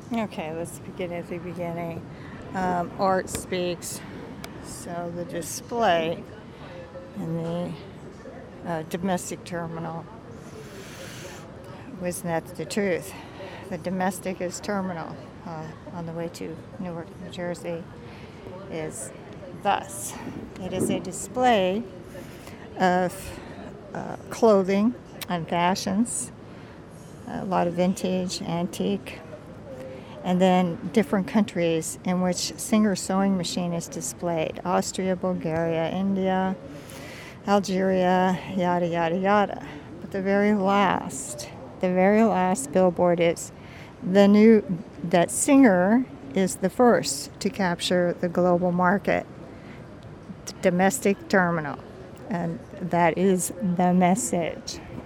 Okay, let's begin at the beginning. Art speaks. So the display in the domestic terminal was not the truth. The domestic is terminal on the way to Newark, New Jersey is thus. It is a display of clothing and fashions, a lot of vintage, antique, and then different countries in which Singer sewing machine is displayed. Austria, Bulgaria, India, Algeria, yada, yada, yada. But the very last billboard is that Singer is the first to capture the global market, domestic terminal. And that is the message.